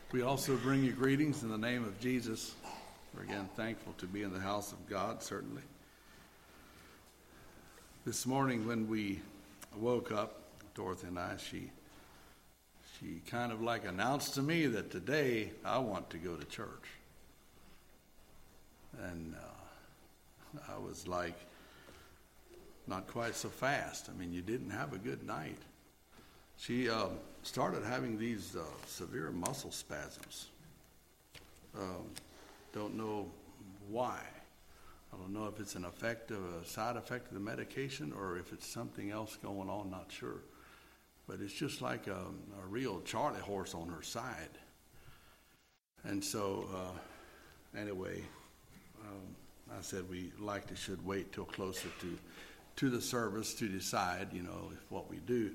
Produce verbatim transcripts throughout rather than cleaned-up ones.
We also bring you greetings in the name of Jesus. We're again thankful to be in the house of God, certainly. This morning when we woke up, Dorothy and I, she she kind of like announced to me that today I want to go to church. And uh, I was like, not quite so fast. I mean, you didn't have a good night. She um, started having these uh, severe muscle spasms. Um, don't know why. I don't know if it's an effect of a side effect of the medication or if it's something else going on, not sure. But it's just like a, a real Charlie horse on her side. And so, uh, anyway, um, I said we likely should wait till closer to, to the service to decide, you know, if what we do.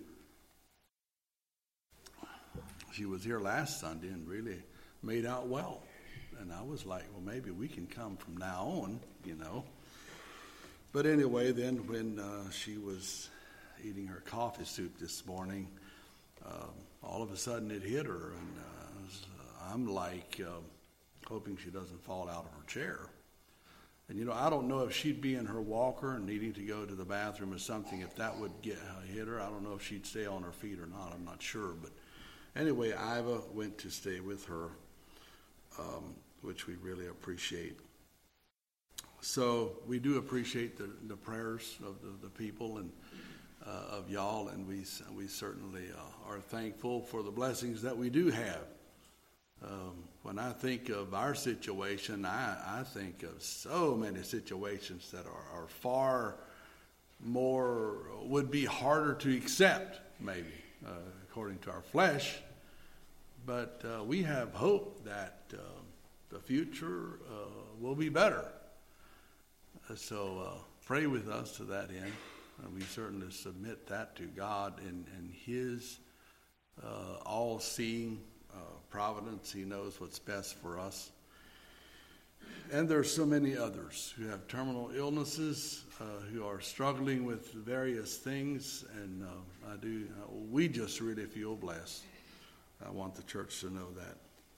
She was here last Sunday and really made out well. And I was like, well, maybe we can come from now on, you know. But anyway, then when uh, she was eating her coffee soup this morning, uh, all of a sudden it hit her. And uh, I'm like uh, hoping she doesn't fall out of her chair. And, you know, I don't know if she'd be in her walker and needing to go to the bathroom or something, if that would get uh, hit her. I don't know if she'd stay on her feet or not. I'm not sure. But anyway, Iva went to stay with her, um, which we really appreciate. So we do appreciate the, the prayers of the, the people and uh, of y'all, and we we certainly uh, are thankful for the blessings that we do have. Um, when I think of our situation, I, I think of so many situations that are, are far more, would be harder to accept, maybe. Uh, according to our flesh, but uh, we have hope that uh, the future uh, will be better. Uh, so uh, pray with us to that end. Uh, we certainly submit that to God and, and His uh, all-seeing uh, providence. He knows what's best for us. And there are so many others who have terminal illnesses, uh, who are struggling with various things, and uh, I do. Uh, we just really feel blessed. I want the church to know that.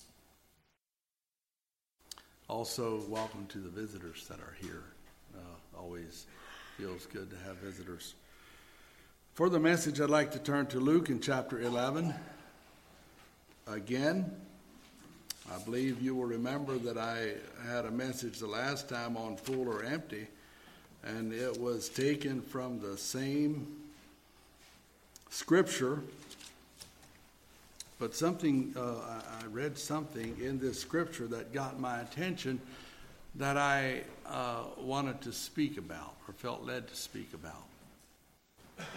Also, welcome to the visitors that are here. Uh, always feels good to have visitors. For the message, I'd like to turn to Luke in chapter eleven. Again, I believe you will remember that I had a message the last time on full or empty, and it was taken from the same scripture. But something, uh, I read something in this scripture that got my attention that I uh, wanted to speak about, or felt led to speak about.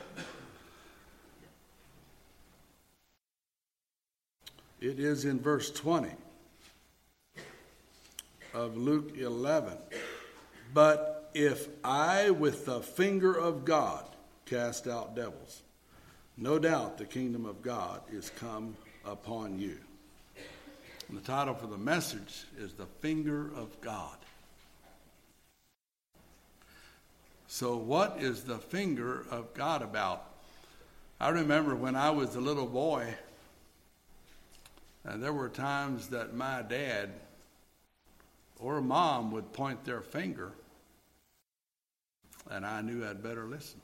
It is in verse twenty. Of Luke eleven. But if I with the finger of God cast out devils, no doubt the kingdom of God is come upon you. And the title for the message is The Finger of God. So what is the finger of God about? I remember when I was a little boy, and there were times that my dad or mom would point their finger, and I knew I'd better listen.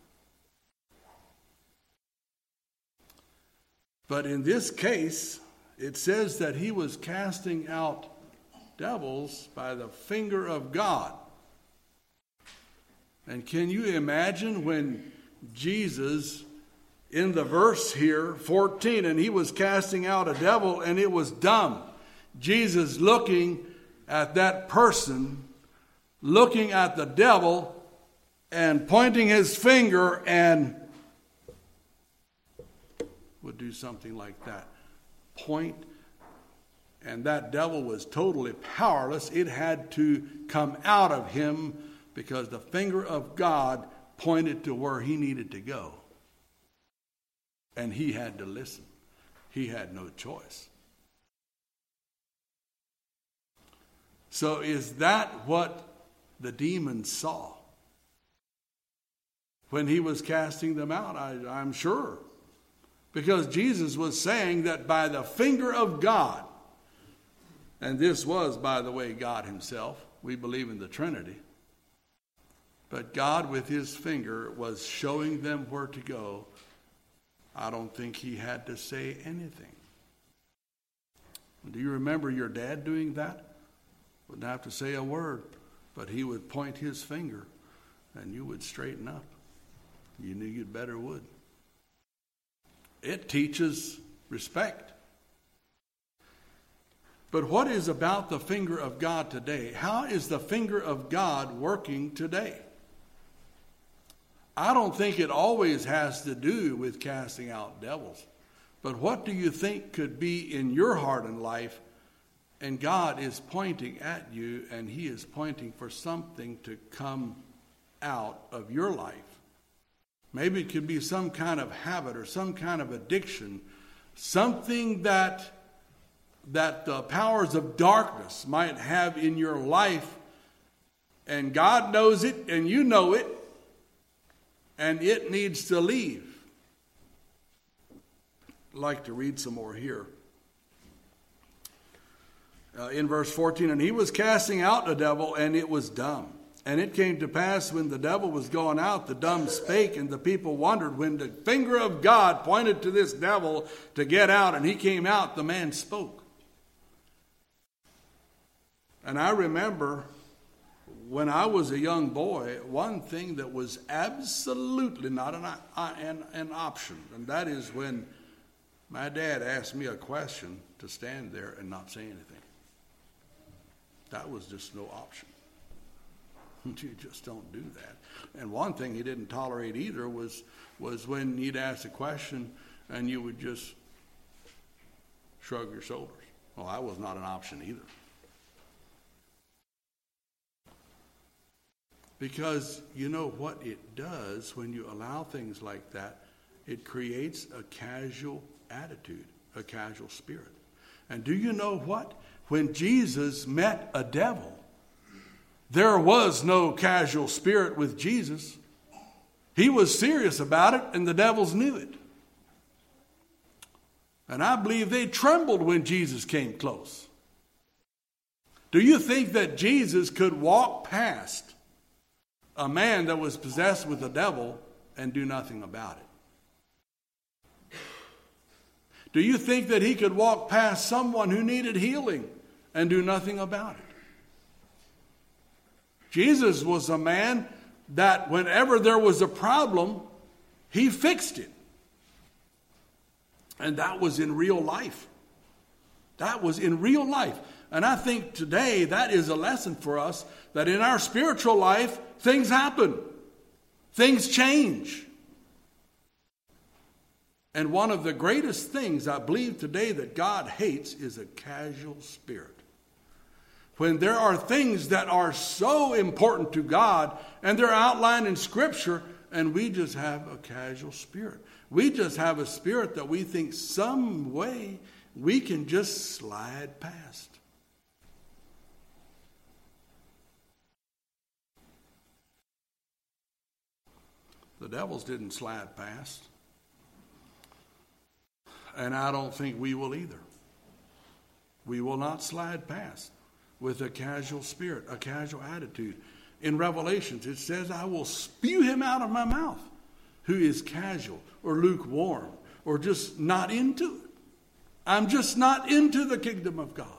But in this case, it says that he was casting out devils by the finger of God. And can you imagine when Jesus, in the verse here, fourteen, and he was casting out a devil and it was dumb. Jesus looking at that person, looking at the devil and pointing his finger, and would do something like that. Point, and that devil was totally powerless. It had to come out of him because the finger of God pointed to where he needed to go. And he had to listen. He had no choice. So is that what the demons saw when he was casting them out? I, I'm sure. Because Jesus was saying that by the finger of God, And this was, by the way, God himself. We believe in the Trinity. But God, with his finger, was showing them where to go. I don't think he had to say anything. Do you remember your dad doing that? Wouldn't have to say a word, but he would point his finger and you would straighten up. You knew you'd better would. It teaches respect. But what is about the finger of God today? How is the finger of God working today? I don't think it always has to do with casting out devils. But what do you think could be in your heart and life, and God is pointing at you, and he is pointing for something to come out of your life? Maybe it could be some kind of habit or some kind of addiction, something that, that the powers of darkness might have in your life, and God knows it, and you know it, and it needs to leave. I'd like to read some more here. Uh, in verse fourteen, and he was casting out the devil, and it was dumb. And it came to pass when the devil was gone out, the dumb spake, and the people wondered. When the finger of God pointed to this devil to get out, and he came out, the man spoke. And I remember when I was a young boy, one thing that was absolutely not an, an, an option, and that is when my dad asked me a question, to stand there and not say anything. That was just no option. You just don't do that. And one thing he didn't tolerate either was, was when he'd ask a question and you would just shrug your shoulders. Well, that was not an option either. Because you know what it does when you allow things like that? It creates a casual attitude, a casual spirit. And do you know what? When Jesus met a devil, there was no casual spirit with Jesus. He was serious about it, and the devils knew it. And I believe they trembled when Jesus came close. Do you think that Jesus could walk past a man that was possessed with the devil and do nothing about it? Do you think that he could walk past someone who needed healing and do nothing about it? Jesus was a man that whenever there was a problem, he fixed it. And that was in real life. That was in real life. And I think today that is a lesson for us, that in our spiritual life, things happen. Things change. And one of the greatest things I believe today that God hates is a casual spirit. When there are things that are so important to God and they're outlined in Scripture, and we just have a casual spirit. We just have a spirit that we think some way we can just slide past. The devils didn't slide past. And I don't think we will either. We will not slide past with a casual spirit, a casual attitude. In Revelations, it says, I will spew him out of my mouth, who is casual or lukewarm or just not into it. I'm just not into the kingdom of God.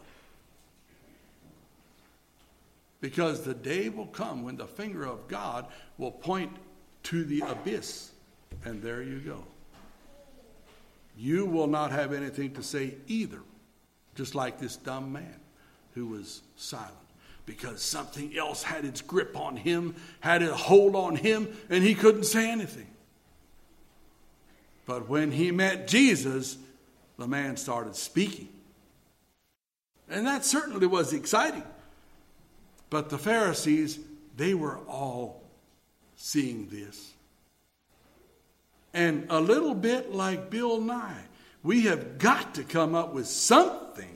Because the day will come when the finger of God will point to the abyss, and there you go. You will not have anything to say either, just like this dumb man who was silent, because something else had its grip on him, had a hold on him, and he couldn't say anything. But when he met Jesus, the man started speaking. And that certainly was exciting. But the Pharisees, they were all seeing this. And a little bit like Bill Nye, we have got to come up with something.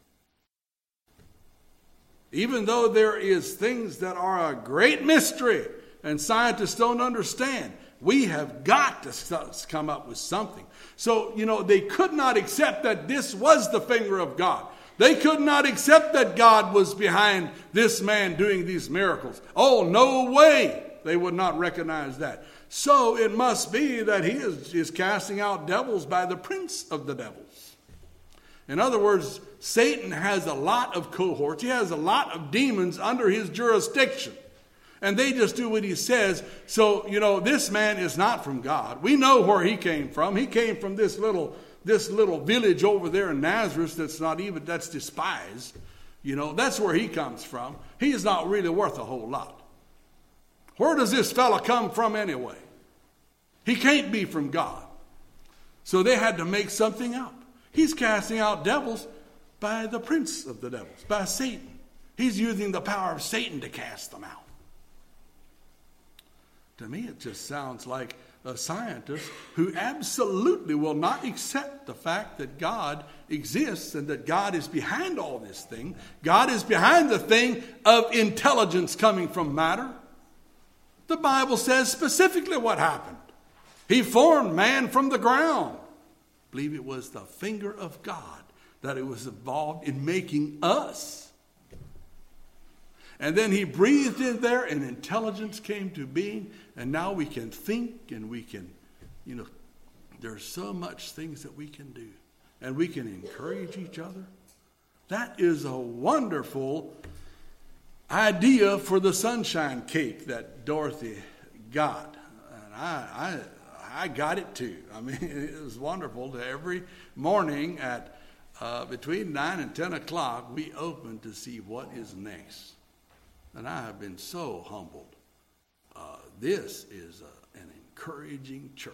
Even though there is things that are a great mystery and scientists don't understand, we have got to come up with something. So, you know, they could not accept that this was the finger of God. They could not accept that God was behind this man doing these miracles. Oh, no way. They would not recognize that. So it must be that he is, is casting out devils by the prince of the devils. In other words, Satan has a lot of cohorts. He has a lot of demons under his jurisdiction. And they just do what he says. So, you know, this man is not from God. We know where he came from. He came from this little, this little village over there in Nazareth that's not even, that's despised. You know, that's where he comes from. He's not really worth a whole lot. Where does this fella come from anyway? He can't be from God. So they had to make something up. He's casting out devils by the prince of the devils, by Satan. He's using the power of Satan to cast them out. To me, it just sounds like a scientist who absolutely will not accept the fact that God exists and that God is behind all this thing. God is behind the thing of intelligence coming from matter. The Bible says specifically what happened. He formed man from the ground. I believe it was the finger of God that it was involved in making us. And then he breathed in there and intelligence came to being. And now we can think and we can, you know, there's so much things that we can do. And we can encourage each other. That is a wonderful idea for the sunshine cake that Dorothy got. And I, I, I got it too. I mean, it was wonderful. To every morning at uh, between nine and ten o'clock, we open to see what is next. And I have been so humbled. Uh, this is a, an encouraging church.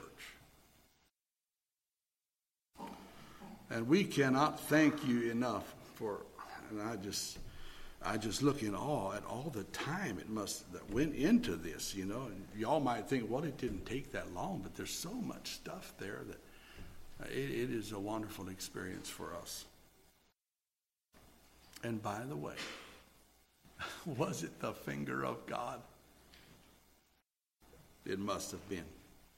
And we cannot thank you enough for, and I just, I just look in awe at all the time it must, that went into this, you know. And y'all might think, well, it didn't take that long, but there's so much stuff there that it, it is a wonderful experience for us. And by the way, was it the finger of God? It must have been.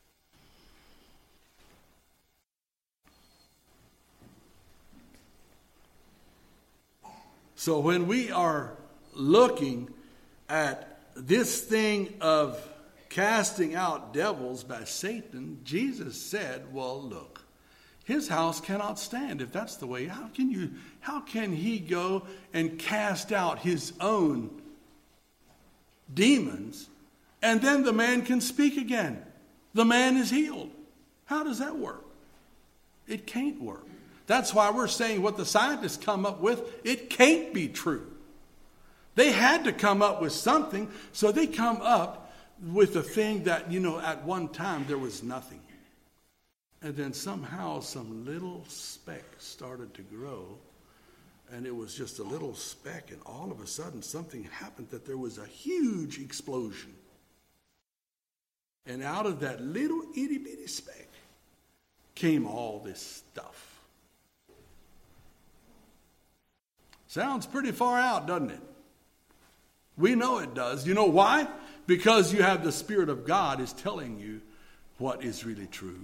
So when we are looking at this thing of casting out devils by Satan, Jesus said, well, look, his house cannot stand if that's the way. How can you, how can he go and cast out his own demons and then the man can speak again? The man is healed. How does that work? It can't work. That's why we're saying what the scientists come up with, it can't be true. They had to come up with something, so they come up with a thing that, you know, at one time there was nothing. And then somehow some little speck started to grow, and it was just a little speck, and all of a sudden something happened that there was a huge explosion. And out of that little itty-bitty speck came all this stuff. Sounds pretty far out, doesn't it? We know it does. You know why? Because you have the Spirit of God is telling you what is really true.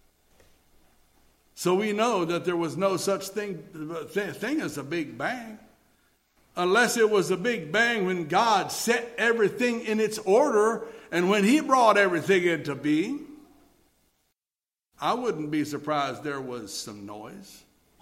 So we know that there was no such thing, thing as a Big Bang. Unless it was a Big Bang when God set everything in its order and when he brought everything into being. I wouldn't be surprised there was some noise.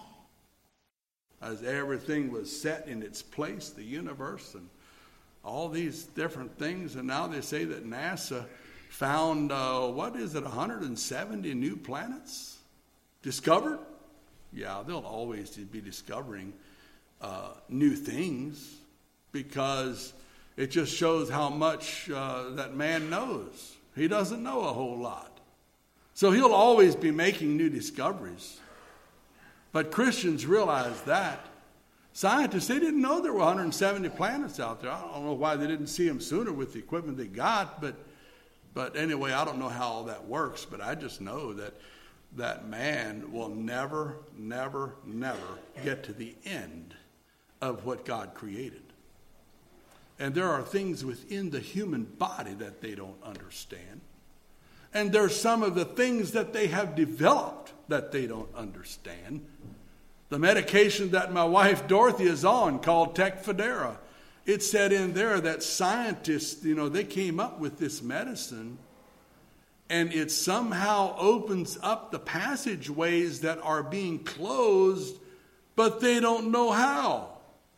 As everything was set in its place, the universe and all these different things. And now they say that NASA found, uh, what is it, one hundred seventy new planets discovered? Yeah, they'll always be discovering uh, new things because it just shows how much uh, that man knows. He doesn't know a whole lot. So he'll always be making new discoveries. But Christians realize that. Scientists, they didn't know there were one hundred seventy planets out there. I don't know why they didn't see them sooner with the equipment they got. But but anyway, I don't know how all that works. But I just know that that man will never, never, never get to the end of what God created. And there are things within the human body that they don't understand. And there's some of the things that they have developed that they don't understand. The medication that my wife Dorothy is on, called Tecfidera, it said in there that scientists, you know, they came up with this medicine, and it somehow opens up the passageways that are being closed, but they don't know how.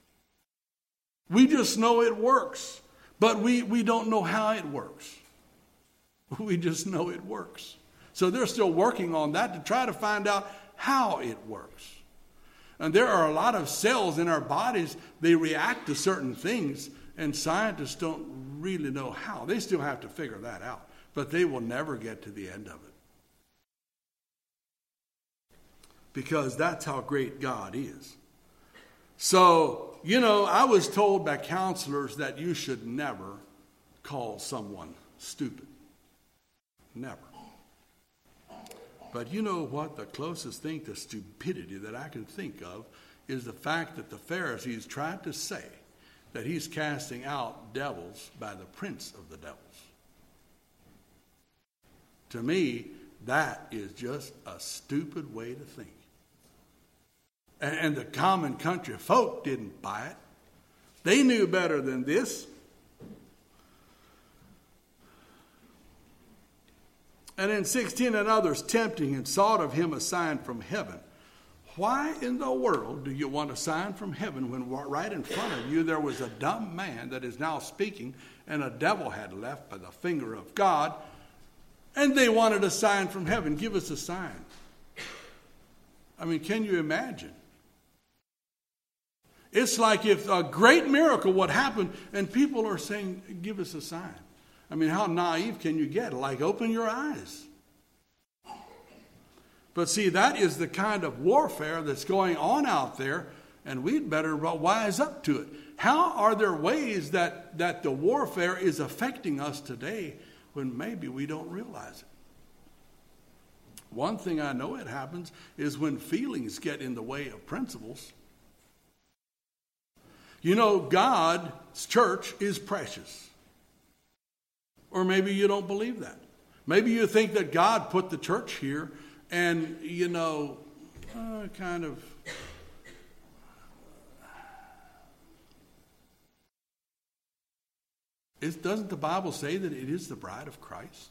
We just know it works, but we, we don't know how it works. We just know it works. So they're still working on that to try to find out how it works. And there are a lot of cells in our bodies, they react to certain things, and scientists don't really know how. They still have to figure that out, but they will never get to the end of it. Because that's how great God is. So, you know, I was told by counselors that you should never call someone stupid. Never. But you know what? The closest thing to stupidity that I can think of is the fact that the Pharisees tried to say that he's casting out devils by the prince of the devils. To me, that is just a stupid way to think. And, and the common country folk didn't buy it. They knew better than this. And in sixteen, and others tempting and sought of him a sign from heaven. Why in the world do you want a sign from heaven when right in front of you there was a dumb man that is now speaking, and a devil had left by the finger of God, and they wanted a sign from heaven? Give us a sign. I mean, can you imagine? It's like if a great miracle would happen and people are saying, give us a sign. I mean, how naive can you get? Like, open your eyes. But see, that is the kind of warfare that's going on out there, and we'd better wise up to it. How are there ways that, that the warfare is affecting us today when maybe we don't realize it? One thing I know it happens is when feelings get in the way of principles. You know, God's church is precious. Or maybe you don't believe that. Maybe you think that God put the church here and, you know, uh, kind of... Is, doesn't the Bible say that it is the bride of Christ?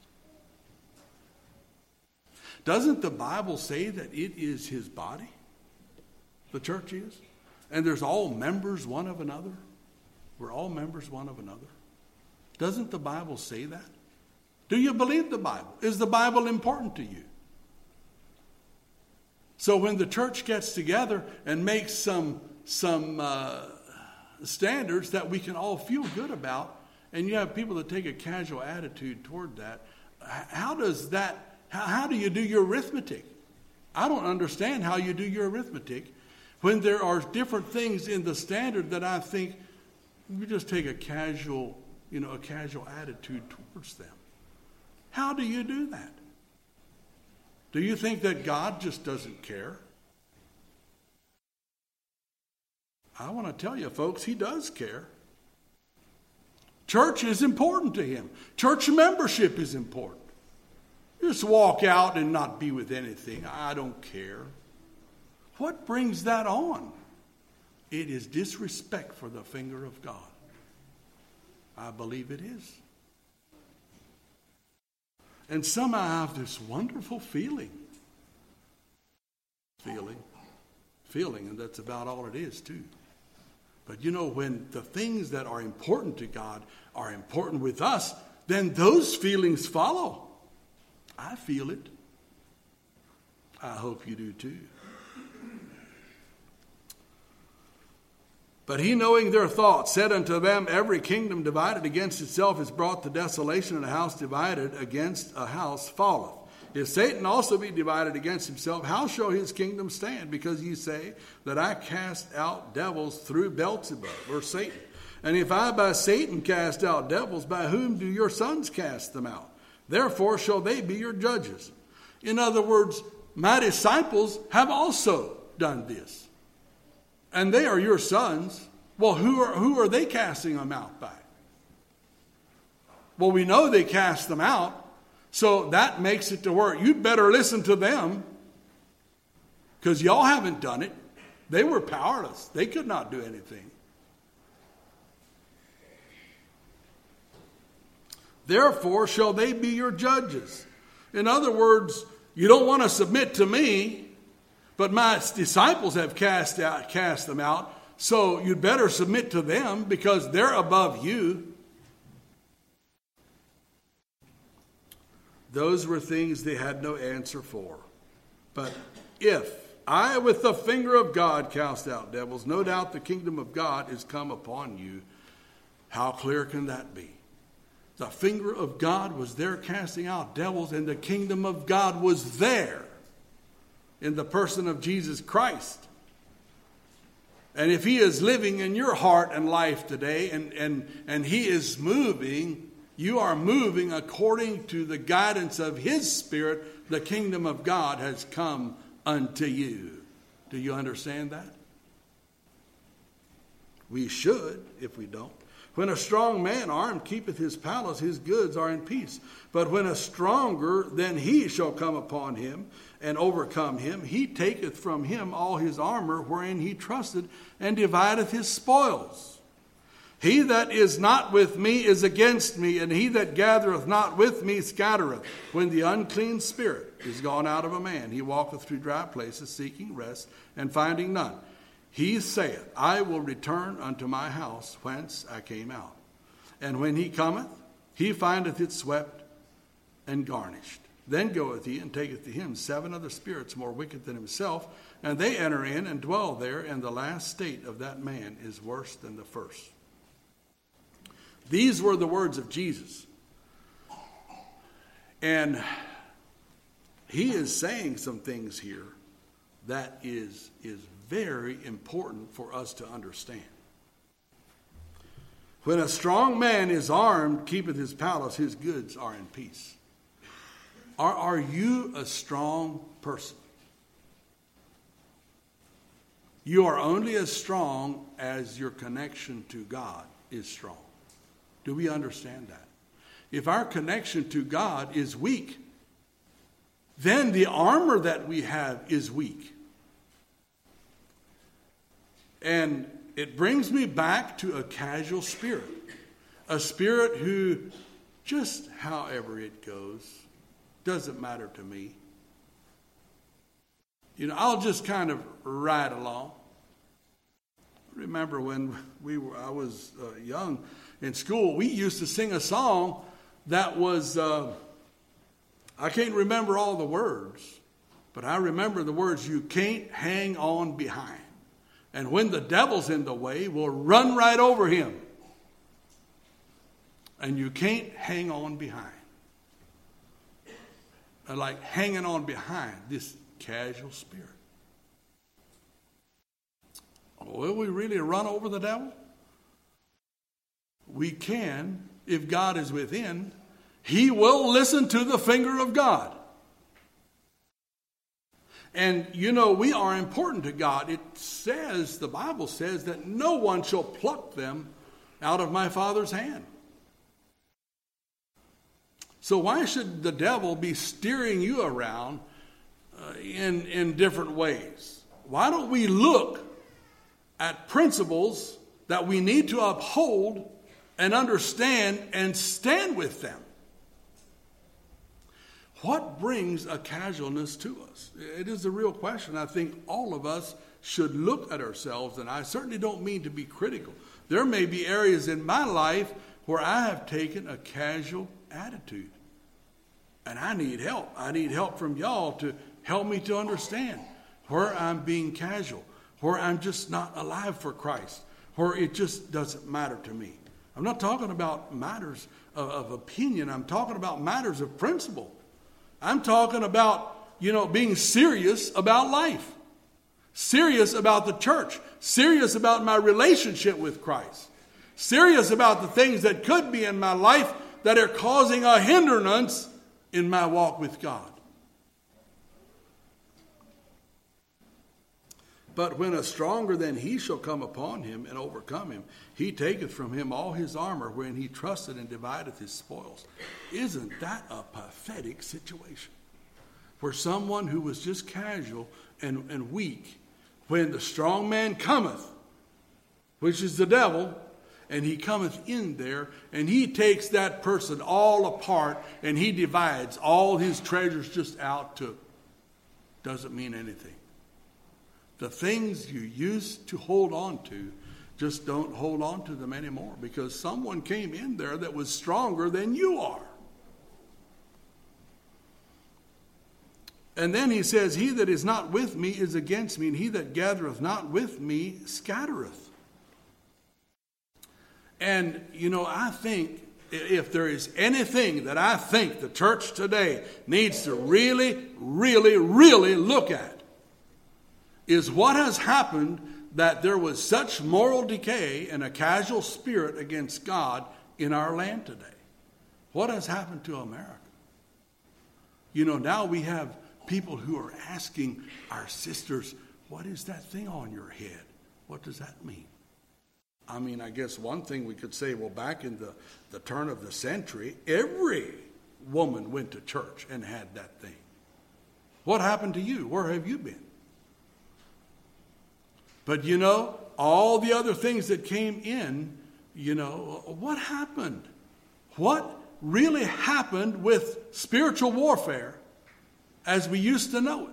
Doesn't the Bible say that it is his body? The church is? And there's all members one of another? We're all members one of another. Doesn't the Bible say that? Do you believe the Bible? Is the Bible important to you? So when the church gets together and makes some, some uh, standards that we can all feel good about, and you have people that take a casual attitude toward that, how does that, how, how do you do your arithmetic? I don't understand how you do your arithmetic when there are different things in the standard that I think you just take a casual you know, a casual attitude towards them. How do you do that? Do you think that God just doesn't care? I want to tell you, folks, he does care. Church is important to him. Church membership is important. Just walk out and not be with anything. I don't care. What brings that on? It is disrespect for the finger of God. I believe it is. And somehow I have this wonderful feeling. Feeling. Feeling, and that's about all it is, too. But you know, when the things that are important to God are important with us, then those feelings follow. I feel it. I hope you do, too. But he, knowing their thoughts, said unto them, every kingdom divided against itself is brought to desolation, and a house divided against a house falleth. If Satan also be divided against himself, how shall his kingdom stand? Because ye say that I cast out devils through Beelzebub, or Satan. And if I by Satan cast out devils, by whom do your sons cast them out? Therefore shall they be your judges. In other words, my disciples have also done this. And they are your sons. Well, who are, who are they casting them out by? Well, we know they cast them out. So that makes it to where you'd better listen to them. Because y'all haven't done it. They were powerless. They could not do anything. Therefore shall they be your judges. In other words, you don't want to submit to me, but my disciples have cast out, cast them out, so you'd better submit to them because they're above you. Those were things they had no answer for. But if I with the finger of God cast out devils, no doubt the kingdom of God is come upon you. How clear can that be? The finger of God was there casting out devils, and the kingdom of God was there in the person of Jesus Christ. And if he is living in your heart and life today, and, and, and he is moving, you are moving according to the guidance of his Spirit, the kingdom of God has come unto you. Do you understand that? We should, if we don't. When a strong man armed keepeth his palace, his goods are in peace. But when a stronger than he shall come upon him and overcome him, he taketh from him all his armor wherein he trusted, and divideth his spoils. He that is not with me is against me, and he that gathereth not with me scattereth. When the unclean spirit is gone out of a man, he walketh through dry places, seeking rest, and finding none. He saith, I will return unto my house whence I came out. And when he cometh, he findeth it swept and garnished. Then goeth he and taketh to him seven other spirits more wicked than himself, and they enter in and dwell there, and the last state of that man is worse than the first. These were the words of Jesus. And he is saying some things here that is, is very important for us to understand. When a strong man is armed, keepeth his palace, his goods are in peace. Are, are you a strong person? You are only as strong as your connection to God is strong. Do we understand that? If our connection to God is weak, then the armor that we have is weak. And it brings me back to a casual spirit. A spirit who, just however it goes, doesn't matter to me. You know, I'll just kind of ride along. Remember when we were, I was uh, young in school, we used to sing a song that was, uh, I can't remember all the words, but I remember the words, you can't hang on behind. And when the devil's in the way, we'll run right over him. And you can't hang on behind. Like hanging on behind this casual spirit. Will we really run over the devil? We can, if God is within. He will listen to the finger of God. And, you know, we are important to God. It says, the Bible says, that no one shall pluck them out of my Father's hand. So why should the devil be steering you around uh, in, in different ways? Why don't we look at principles that we need to uphold and understand and stand with them? What brings a casualness to us? It is a real question. I think all of us should look at ourselves, and I certainly don't mean to be critical. There may be areas in my life where I have taken a casual attitude, and I need help. I need help from y'all to help me to understand where I'm being casual, where I'm just not alive for Christ, where it just doesn't matter to me. I'm not talking about matters of, of opinion. I'm talking about matters of principle. I'm talking about, you know, being serious about life, serious about the church, serious about my relationship with Christ, serious about the things that could be in my life that are causing a hindrance in my walk with God. But when a stronger than he shall come upon him and overcome him, he taketh from him all his armor wherein he trusted, and divideth his spoils. Isn't that a pathetic situation? Where someone who was just casual and, and weak, when the strong man cometh, which is the devil, and he cometh in there, and he takes that person all apart, and he divides all his treasures just out to, doesn't mean anything. The things you used to hold on to, just don't hold on to them anymore, because someone came in there that was stronger than you are. And then he says, he that is not with me is against me, and he that gathereth not with me scattereth. And, you know, I think if there is anything that I think the church today needs to really, really, really look at, is what has happened, that there was such moral decay and a casual spirit against God in our land today. What has happened to America? You know, now we have people who are asking our sisters, what is that thing on your head? What does that mean? I mean, I guess one thing we could say, well, back in the, the turn of the century, every woman went to church and had that thing. What happened to you? Where have you been? But, you know, all the other things that came in, you know, what happened? What really happened with spiritual warfare as we used to know it?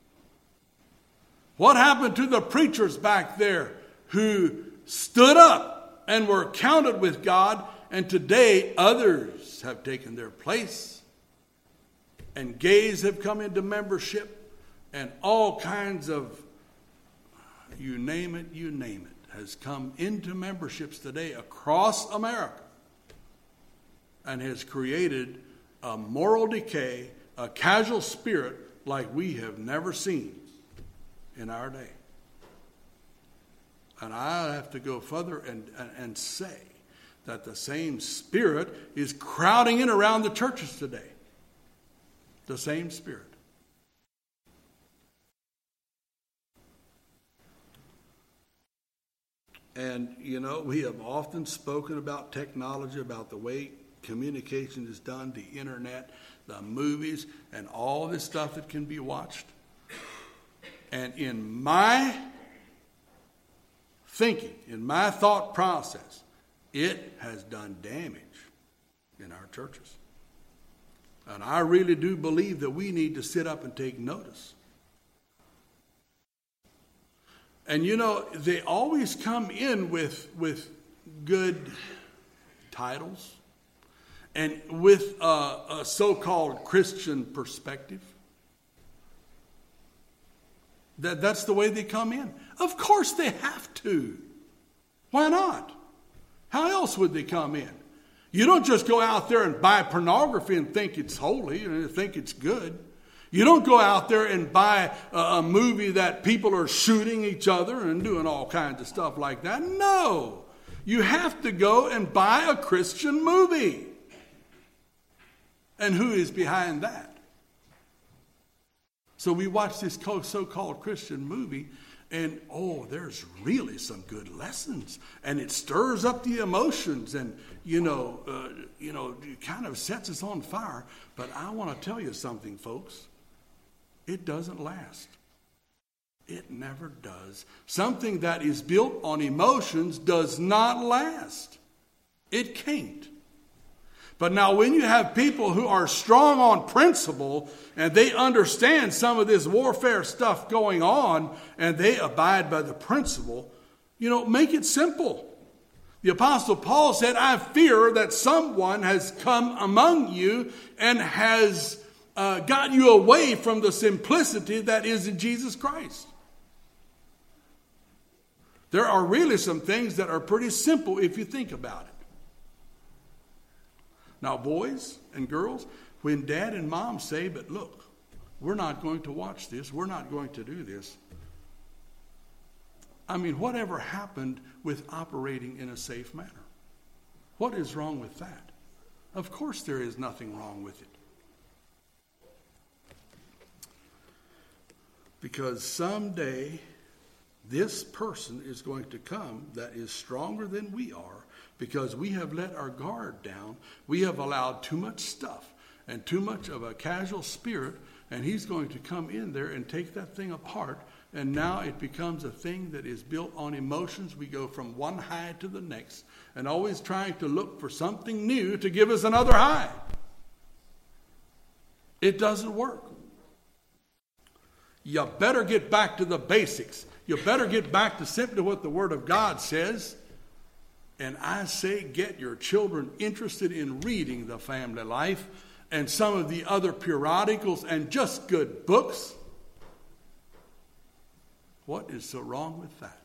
What happened to the preachers back there who stood up and were counted with God, and today others have taken their place, and gays have come into membership, and all kinds of, you name it, you name it, has come into memberships today across America, and has created a moral decay, a casual spirit like we have never seen in our day. And I have to go further and, and, and say that the same spirit is crowding in around the churches today. The same spirit. And, you know, we have often spoken about technology, about the way communication is done, the internet, the movies, and all this stuff that can be watched. And in my thinking, in my thought process, it has done damage in our churches. And I really do believe that we need to sit up and take notice. And you know, they always come in with, with good titles and with a, a so-called Christian perspective. That, that's the way they come in. Of course they have to. Why not? How else would they come in? You don't just go out there and buy pornography and think it's holy and think it's good. You don't go out there and buy a, a movie that people are shooting each other and doing all kinds of stuff like that. No. You have to go and buy a Christian movie. And who is behind that? So we watch this so-called Christian movie, and oh, there's really some good lessons, and it stirs up the emotions, and you know, uh, you know, it kind of sets us on fire. But I want to tell you something, folks. It doesn't last. It never does. Something that is built on emotions does not last. It can't. But now when you have people who are strong on principle and they understand some of this warfare stuff going on and they abide by the principle, you know, make it simple. The Apostle Paul said, I fear that someone has come among you and has uh, got you away from the simplicity that is in Jesus Christ. There are really some things that are pretty simple if you think about it. Now, boys and girls, when dad and mom say, but look, we're not going to watch this, we're not going to do this. I mean, whatever happened with operating in a safe manner? What is wrong with that? Of course there is nothing wrong with it. Because someday this person is going to come that is stronger than we are, because we have let our guard down. We have allowed too much stuff and too much of a casual spirit, and he's going to come in there and take that thing apart And now it becomes a thing that is built on emotions. We go from one high to the next and always trying to look for something new to give us another high. It doesn't work. You better get back to the basics. You better get back to simply what the Word of God says. And I say get your children interested in reading The Family Life and some of the other periodicals and just good books. What is so wrong with that?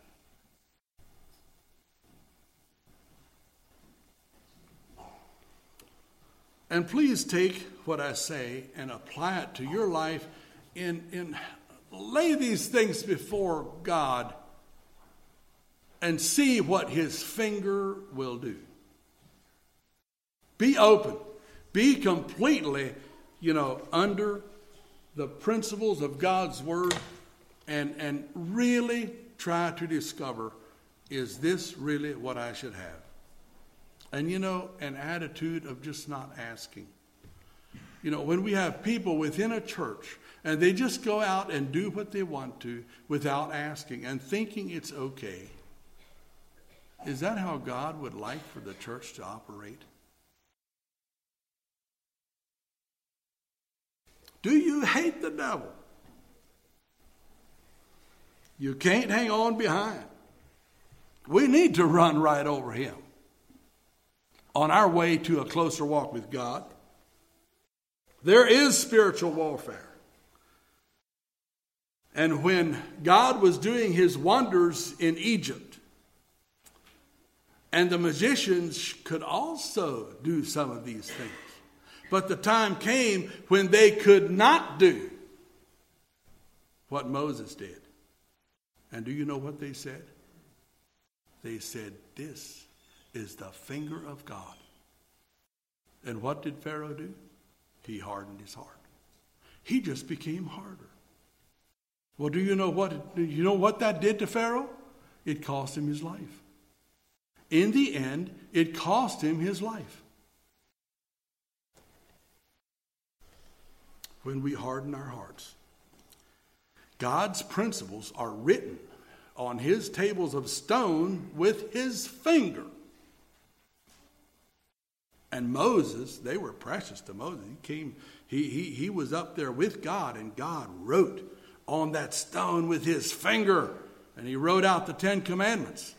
And please take what I say and apply it to your life in, in lay these things before God and see what his finger will do. Be open. Be completely, you know, under the principles of God's Word and, and really try to discover, is this really what I should have? And, you know, an attitude of just not asking. You know, when we have people within a church and they just go out and do what they want to without asking and thinking it's okay, is that how God would like for the church to operate? Do you hate the devil? You can't hang on behind. We need to run right over him on our way to a closer walk with God. There is spiritual warfare. And when God was doing his wonders in Egypt, and the magicians could also do some of these things, but the time came when they could not do what Moses did. And do you know what they said? They said, this is the finger of God. And what did Pharaoh do? He hardened his heart. He just became harder. Well, do you know what, do you know what that did to Pharaoh? It cost him his life. In the end, it cost him his life. When we harden our hearts, God's principles are written on his tables of stone with his finger. And Moses, they were precious to Moses. He came, he, he, he was up there with God, and God wrote on that stone with his finger, and he wrote out the Ten Commandments.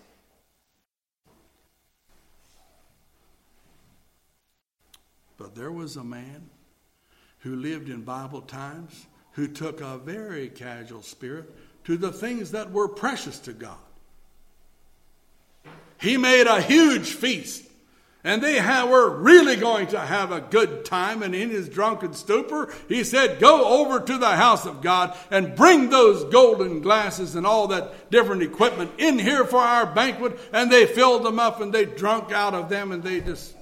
But there was a man who lived in Bible times who took a very casual spirit to the things that were precious to God. He made a huge feast, and they have, were really going to have a good time. And in his drunken stupor, he said, go over to the house of God and bring those golden glasses and all that different equipment in here for our banquet. And they filled them up and they drunk out of them, and they just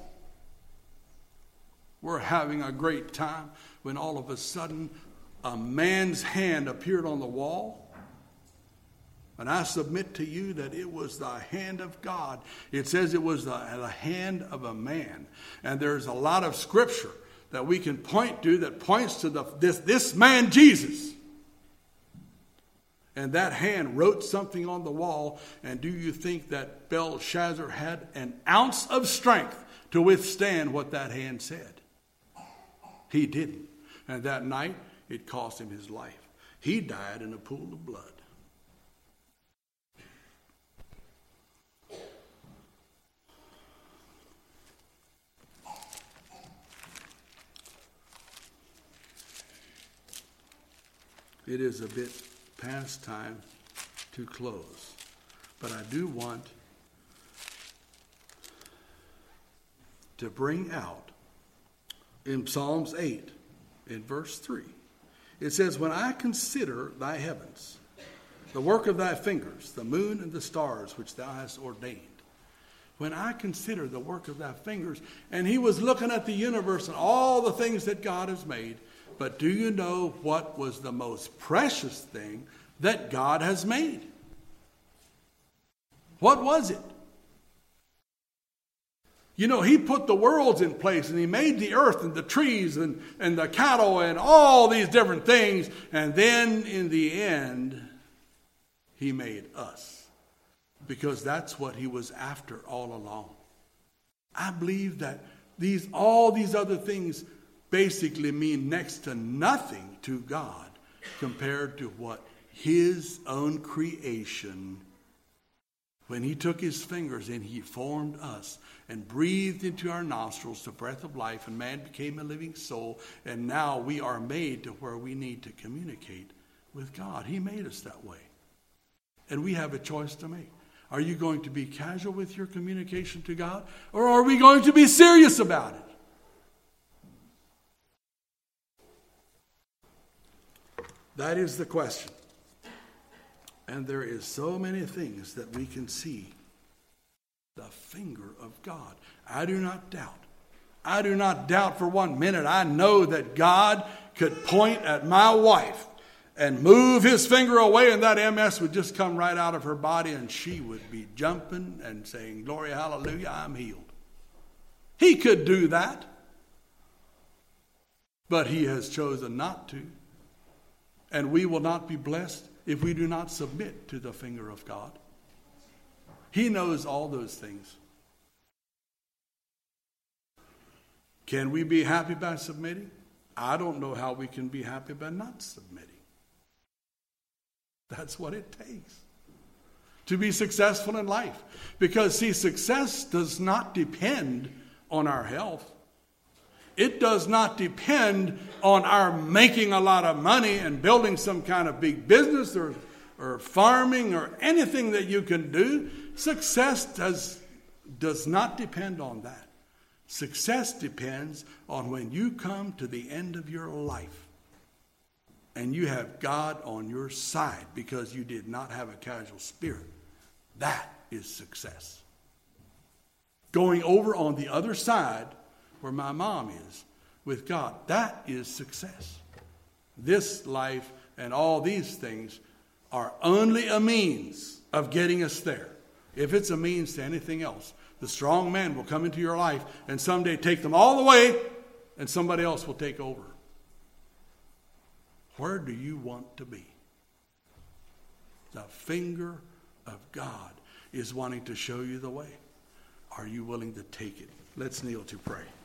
were having a great time when all of a sudden a man's hand appeared on the wall. And I submit to you that it was the hand of God. It says it was the, the hand of a man. And there's a lot of scripture that we can point to that points to the, this, this man, Jesus. And that hand wrote something on the wall. And do you think that Belshazzar had an ounce of strength to withstand what that hand said? He didn't. And that night, it cost him his life. He died in a pool of blood. It is a bit past time to close, but I do want to bring out in Psalms eight, in verse three, it says, when I consider thy heavens, the work of thy fingers, the moon and the stars which thou hast ordained. When I consider the work of thy fingers, and he was looking at the universe and all the things that God has made. But do you know what was the most precious thing that God has made? What was it? You know, he put the worlds in place, and he made the earth and the trees and, and the cattle and all these different things. And then in the end, He made us. Because that's what he was after all along. I believe that these all these other things basically mean next to nothing to God compared to what his own creation, when he took his fingers and he formed us and breathed into our nostrils the breath of life, and man became a living soul, and now we are made to where we need to communicate with God. He made us that way. And we have a choice to make. Are you going to be casual with your communication to God, or are we going to be serious about it? That is the question. And there is so many things that we can see the finger of God. I do not doubt. I do not doubt for one minute. I know that God could point at my wife and move his finger away, and that M S would just come right out of her body, and she would be jumping and saying, "Glory, hallelujah, I'm healed." He could do that. But he has chosen not to. And we will not be blessed if we do not submit to the finger of God. He knows all those things. Can we be happy by submitting? I don't know how we can be happy by not submitting. That's what it takes to be successful in life. Because, see, success does not depend on our health. It does not depend on our making a lot of money and building some kind of big business or, or farming or anything that you can do. Success does, does not depend on that. Success depends on when you come to the end of your life and you have God on your side because you did not have a casual spirit. That is success. Going over on the other side where my mom is with God, that is success. This life and all these things are only a means of getting us there. If it's a means to anything else, the strong man will come into your life and someday take them all the way, and somebody else will take over. Where do you want to be? The finger of God is wanting to show you the way. Are you willing to take it? Let's kneel to pray.